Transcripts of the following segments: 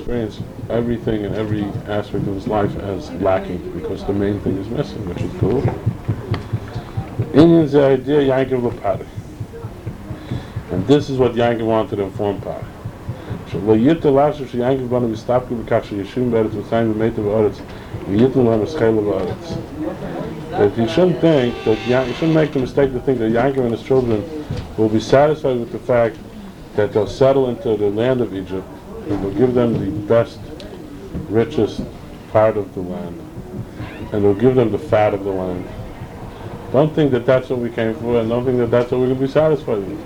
experience everything in every aspect of his life as lacking because the main thing is missing, which is cool. Indian's the idea Yankov Lepari. And this is what Yankov wanted to inform Pari. If you shouldn't think that you shouldn't make the mistake to think that Yankov and his children will be satisfied with the fact that they'll settle into the land of Egypt and will give them the best, richest part of the land, and they'll give them the fat of the land. Don't think that that's what we came for, and don't think that that's what we're going to be satisfied with.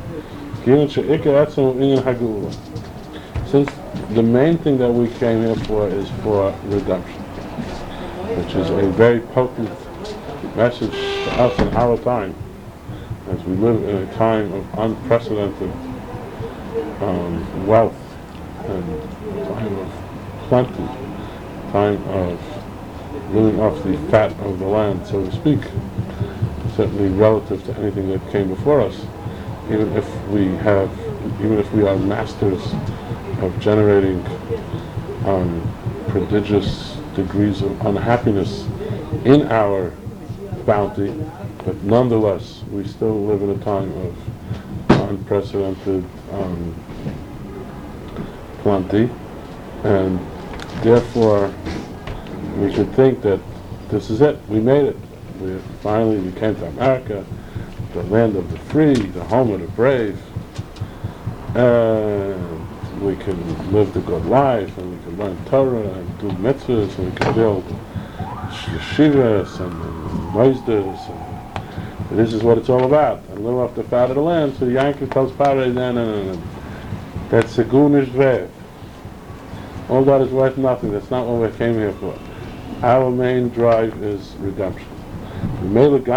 Since the main thing that we came here for is for redemption, which is a very potent message to us in our time, as we live in a time of unprecedented wealth and time of plenty, time of living off the fat of the land, so to speak, certainly relative to anything that came before us. Even if we are masters of generating prodigious degrees of unhappiness in our bounty, but nonetheless, we still live in a time of unprecedented plenty, and therefore we should think that this is it. We made it. We came to America, the land of the free, the home of the brave, and we can live the good life, and we can learn Torah and do mitzvahs, and we can build yeshivas and moisdas, and this is what it's all about. And live off the fat of the land. So Yankov tells Pari, no. That's a gunish vev. All that is worth nothing. That's not what we came here for. Our main drive is redemption. And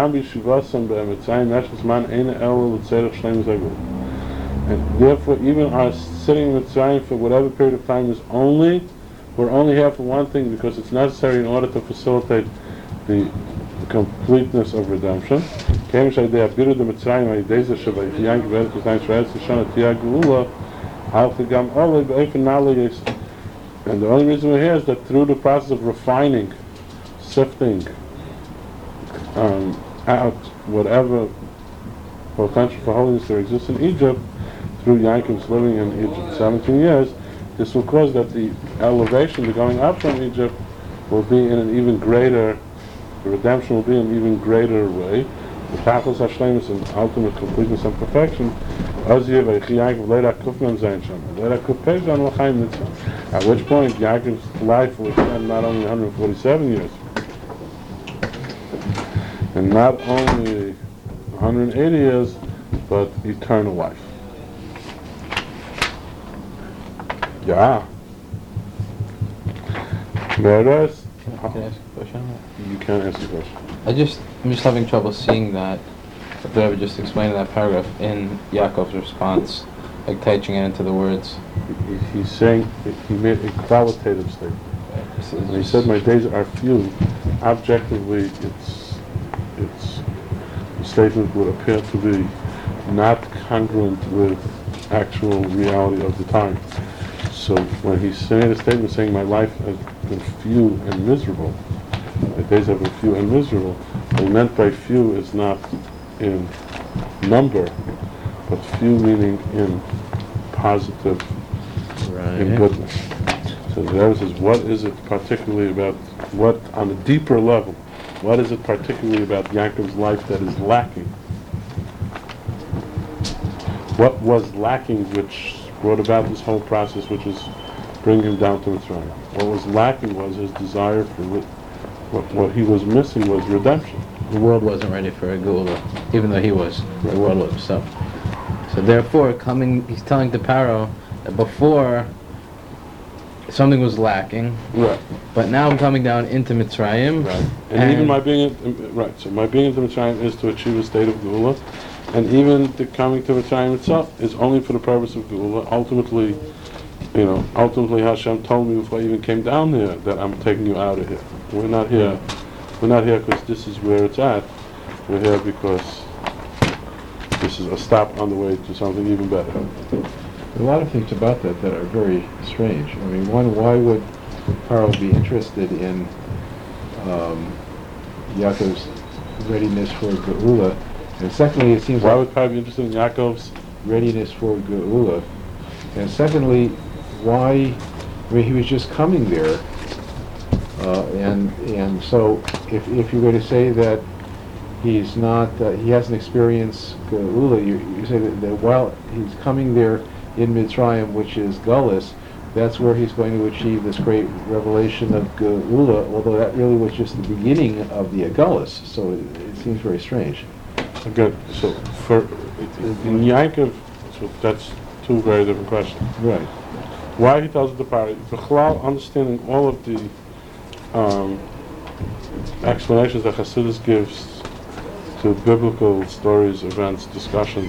therefore, even our sitting in Mitzrayim for whatever period of time we're only here for one thing, because it's necessary in order to facilitate the completeness of redemption. And the only reason we're here is that through the process of refining, sifting out whatever potential for holiness there exists in Egypt, through Yankov's living in Egypt 17 years, this will cause that the elevation, the going up from Egypt, will be in an even greater, the redemption will be in an even greater way. The Tachlis HaShleimus and ultimate completeness and perfection, at which point Yaakov's life will extend not only 147 years, and not only 180 years, but eternal life. Yeah. Whereas, can I ask a question? You can ask a question. I'm just having trouble seeing that, if the Rebbe just explained that paragraph in Yaakov's response, like touching it into the words. He's saying, he made a qualitative statement. And he said, my days are few. Objectively, the statement would appear to be not congruent with actual reality of the time. So when he made a statement saying my life has been few and miserable, my days have been few and miserable, what he meant by few is not in number, but few meaning in positive, in goodness. So the Rebbe says, what is it particularly about, what on a deeper level, what is it particularly about Yaakov's life that is lacking? What was lacking which brought about this whole process, which is bringing him down to Mitzrayim? What was lacking was his desire for what he was missing was redemption. The world wasn't ready for a Geula, even though he was. The world was. So therefore, he's telling the Paro that before something was lacking, right? But now I'm coming down into Mitzrayim, right? And even my being so my being into Mitzrayim is to achieve a state of Geula, and even the coming to Mitzrayim itself is only for the purpose of Geula. Ultimately Hashem told me before I even came down here that I'm taking you out of here. We're not here because this is where it's at. We're here because this is a stop on the way to something even better. A lot of things about that are very strange. I mean, one, why would Paro be interested in Yaakov's readiness for Geula? And secondly, it seems Why like would Paro be interested in Yaakov's? readiness for Geula. And secondly, why? I mean, he was just coming there, and so if you're going to say that he's not, he hasn't experienced Geula, you say that while he's coming there in Mitzrayim, which is Gullus, that's where he's going to achieve this great revelation of Geula, although that really was just the beginning of the Gullus, so it seems very strange. Good. So for in Yaakov, so that's two very different questions. Right. Why he tells it to Paro? B'chlal, understanding all of the explanations that Hasidus gives to biblical stories, events, discussions,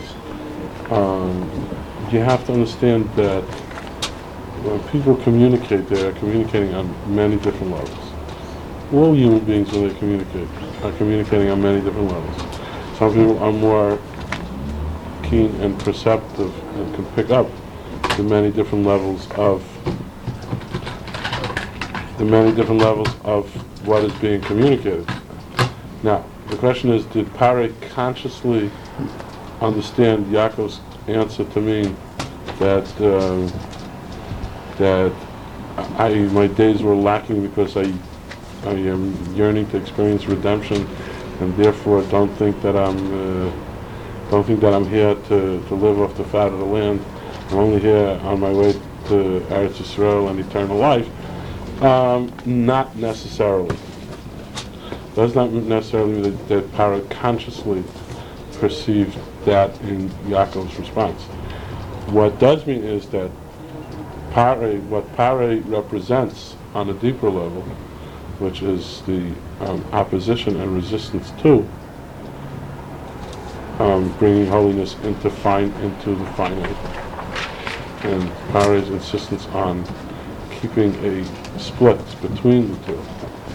you have to understand that when people communicate, they are communicating on many different levels. All human beings, when they communicate, are communicating on many different levels. Some people are more keen and perceptive and can pick up the many different levels of what is being communicated. Now, the question is, did Paro consciously understand Yaakov's answer to mean that my days were lacking because I am yearning to experience redemption, and therefore don't think that I'm here to live off the fat of the land. I'm only here on my way to Eretz Yisrael and eternal life. Not necessarily. Does not necessarily mean that Paro consciously perceived that in Yaakov's response. What does mean is that what Paro represents on a deeper level, which is the opposition and resistance to bringing holiness into the finite, and Paro's insistence on keeping a split between the two.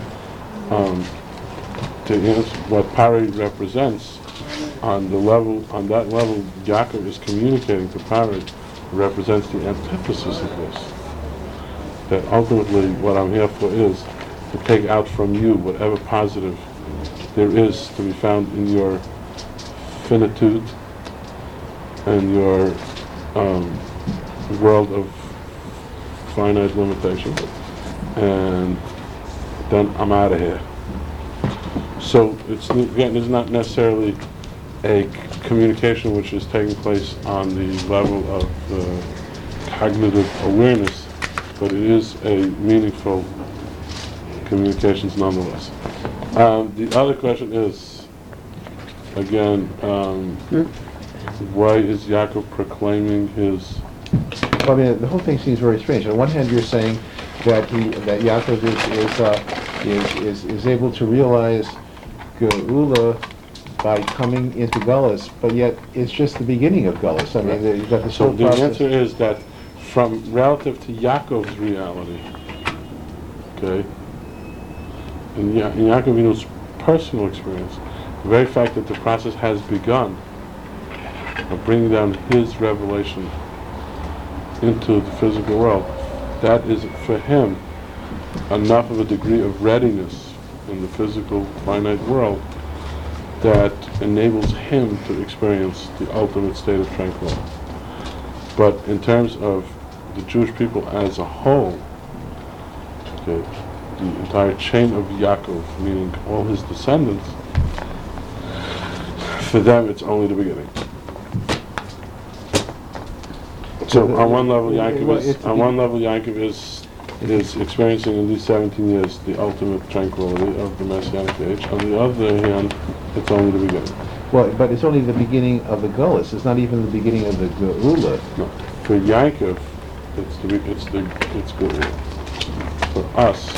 To answer what Paro represents on that level, Yaakov is communicating to Paro, represents the antithesis of this. That ultimately, what I'm here for is to take out from you whatever positive there is to be found in your finitude and your world of finite limitation, and then I'm out of here. So it's not necessarily a communication which is taking place on the level of cognitive awareness, but it is a meaningful communications nonetheless. The other question is, again, why is Yaakov proclaiming his? Well, I mean, the whole thing seems very strange. On one hand, you're saying that Yaakov is able to realize Geula by coming into Gullus, but yet it's just the beginning of Gullus. I mean, you've got this So whole the process. answer is that from relative to Yaakov's reality, okay, in Yaakov Avinu's personal experience, the very fact that the process has begun of bringing down his revelation into the physical world, that is for him enough of a degree of readiness in the physical finite world that enables him to experience the ultimate state of tranquility. But in terms of the Jewish people as a whole, okay, the entire chain of Yaakov, meaning all his descendants, for them it's only the beginning. So on one level, Yaakov is experiencing in these 17 years the ultimate tranquility of the Messianic age. On the other hand, it's only the beginning. Well, but it's only the beginning of the Gullus. It's not even the beginning of the Geula. No, for Yaakov, it's Geula. For us,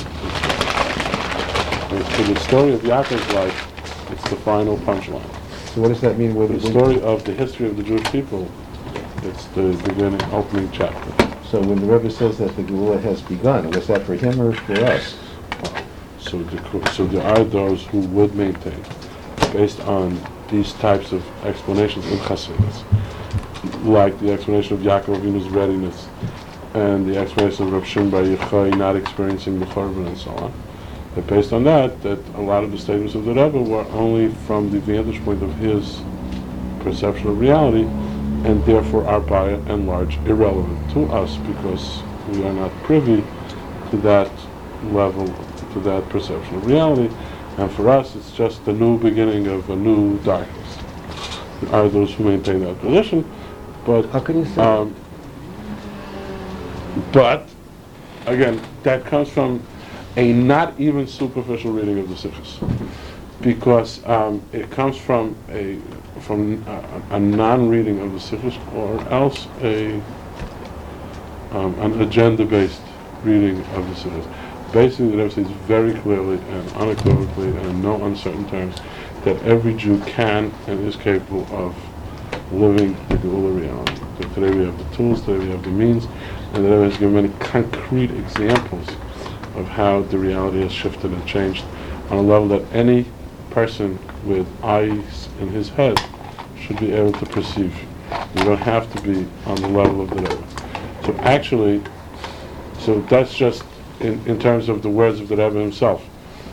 for the story of Yaakov's life, it's the final punchline. So what does that mean? For the story of the history of the Jewish people, it's the beginning, opening chapter. So when the Rebbe says that the Geula has begun, was that for him or for us? So there are those who would maintain, based on these types of explanations in Chassidus, like the explanation of Yaakov Avinu's readiness and the explanation of Rav Shimon Bar Yochai not experiencing the Churban and so on. But based on that a lot of the statements of the Rebbe were only from the vantage point of his perception of reality, and therefore are by and large irrelevant to us because we are not privy to that level, to that perception of reality, and for us it's just the new beginning of a new darkness. There are those who maintain that position, but How can you say? but again, that comes from a not even superficial reading of the Sikhs, because it comes from a non-reading of the Sikhs, or else an agenda-based reading of the Sikhs. Basically, the Rebbe says very clearly and unequivocally and in no uncertain terms that every Jew can and is capable of living the Geula reality. So today we have the tools, today we have the means, and the Rebbe has given many concrete examples of how the reality has shifted and changed on a level that any person with eyes in his head should be able to perceive. You don't have to be on the level of the Rebbe. So actually, so that's just in terms of the words of the Rebbe himself.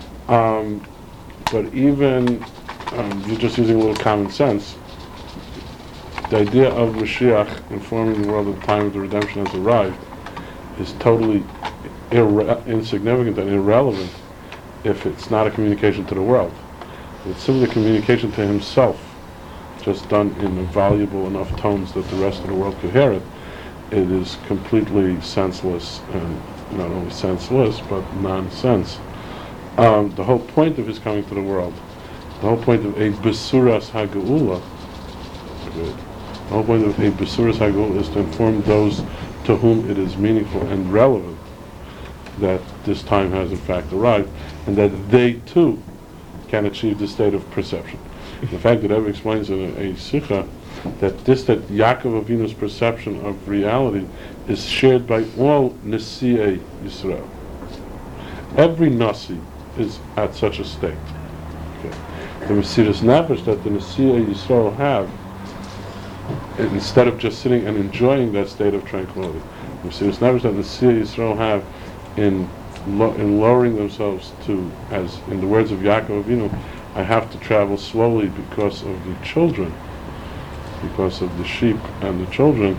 But even, you're just using a little common sense, the idea of Mashiach informing the world at the time of the redemption has arrived is totally insignificant and irrelevant if it's not a communication to the world. It's simply a communication to himself, just done in voluble enough tones that the rest of the world could hear it. It is completely senseless, and not only senseless, but nonsense. The whole point of his coming to the world, the whole point of a Besuras HaGeula, the whole point of a Besuras HaGeula is to inform those to whom it is meaningful and relevant that this time has in fact arrived, and that they too can achieve the state of perception. The fact that Rebbe explains in a Sikha that Yaakov Avinu's perception of reality is shared by all Nesi'ei Yisrael. Every Nasi is at such a state. Okay. The Mesiras Nefesh that the Nesi'ei Yisrael have, instead of just sitting and enjoying that state of tranquility, the Mesiras Nefesh that the Nesi'ei Yisrael have in lowering themselves to, as in the words of Yaakov Avinu, I have to travel slowly because of the children, because of the sheep and the children.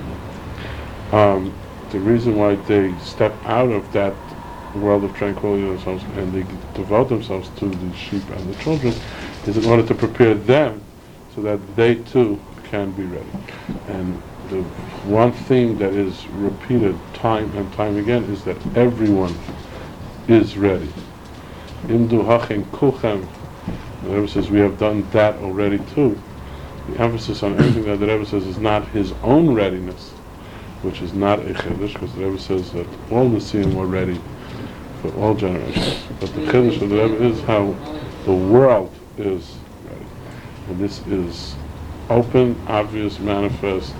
The reason why they step out of that world of tranquility themselves and they devote themselves to the sheep and the children is in order to prepare them so that they too can be ready. And the one theme that is repeated time and time again is that everyone is ready. Imdu hachem kulchem. The Rebbe says we have done that already too. The emphasis on everything that the Rebbe says is not his own readiness, which is not a chiddush, because the Rebbe says that all Nesiim were ready for all generations. But the chiddush of the Rebbe is how the world is ready. And this is open, obvious, manifest,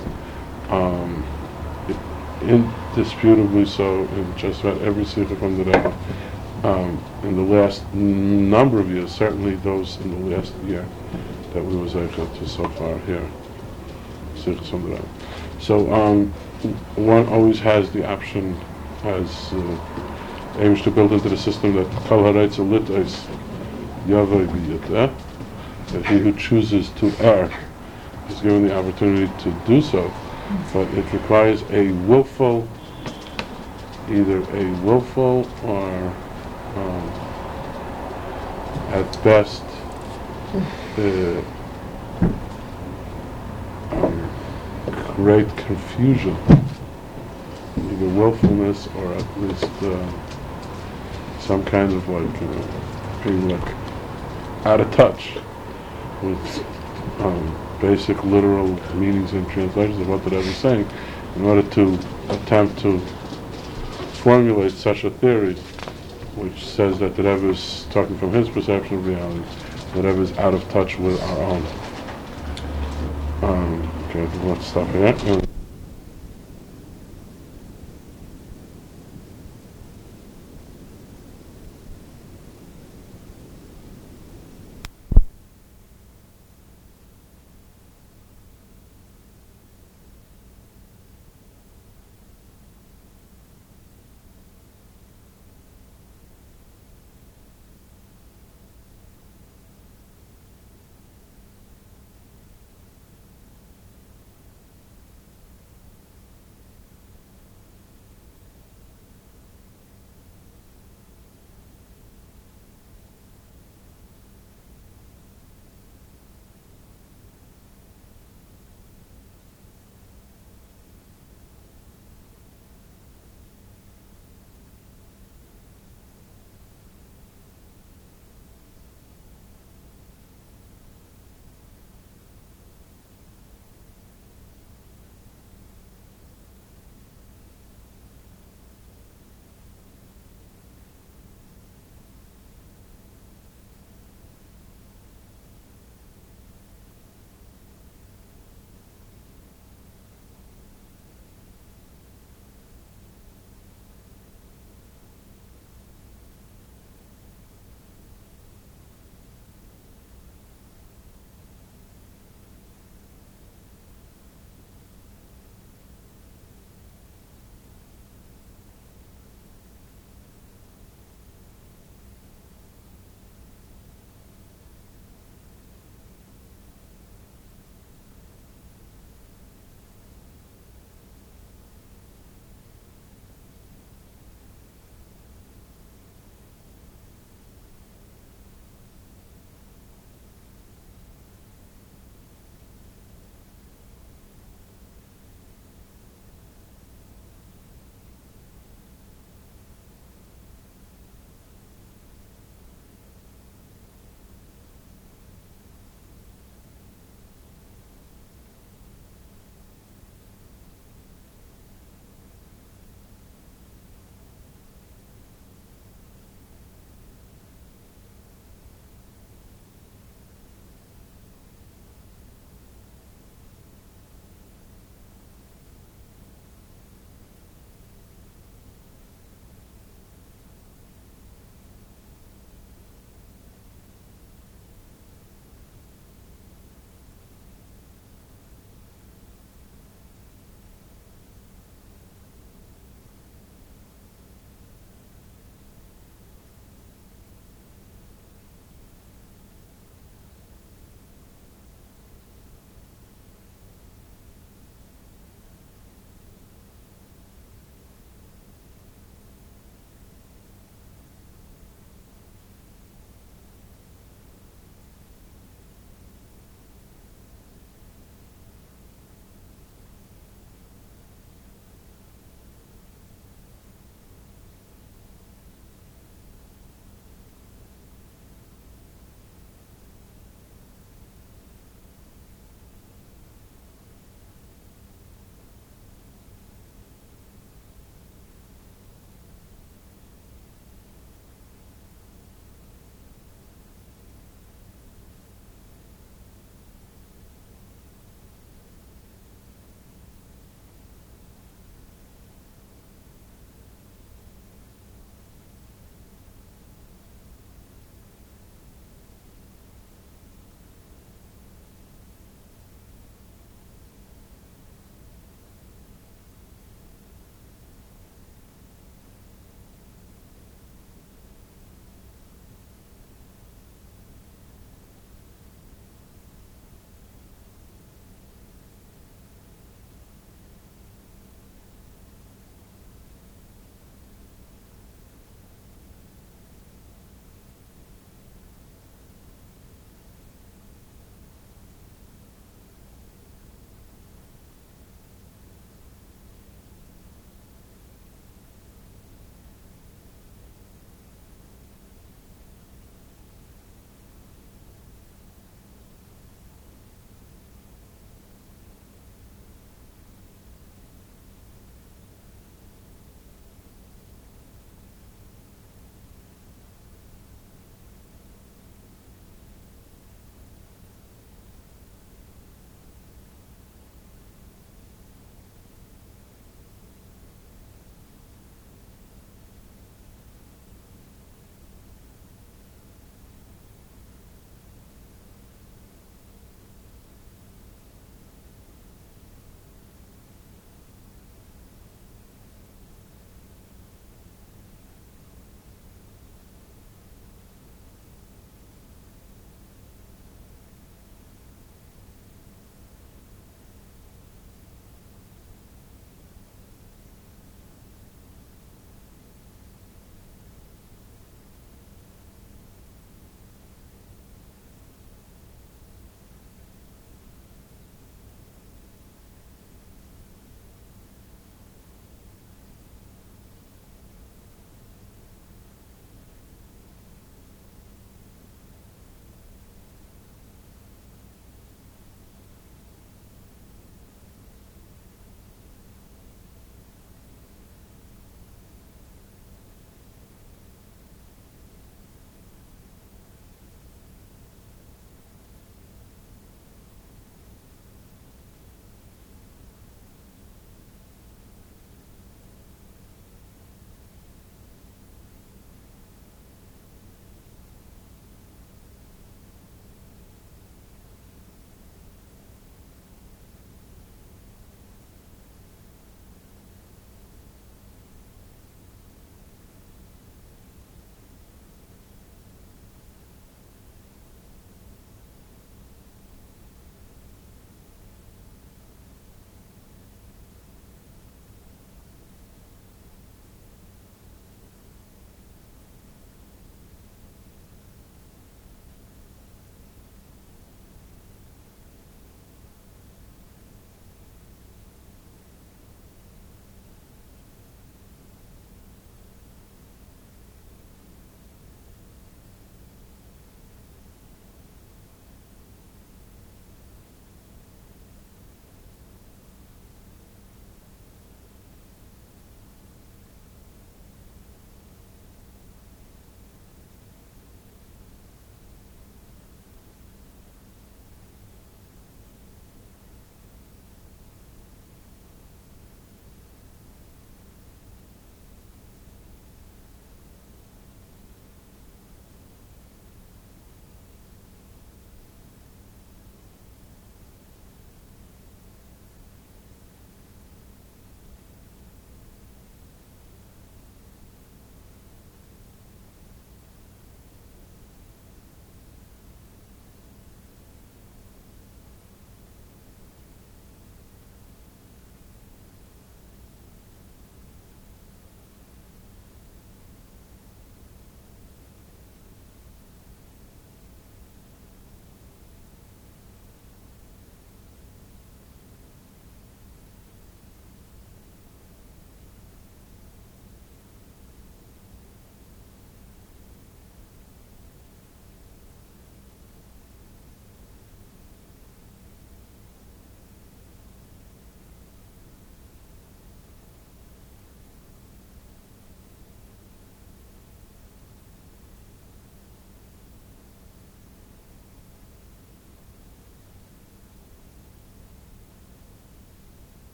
indisputably so in just about every sikha from the Rebbe. In the last number of years, certainly those in the last year that we was able to so far here. Sikhs from the Rebbe. So one always has the option, as aims to build into the system that Kol Haraitz Litais Yavai B'Yiteh, that he who chooses to err is given the opportunity to do so, but it requires a willful, either a willful or at best great confusion, either willfulness or at least some kind of being like out of touch with basic literal meanings and translations of what the Rebbe is saying, in order to attempt to formulate such a theory which says that the Rebbe is talking from his perception of reality, the Rebbe is out of touch with our own. Okay, let's stop here.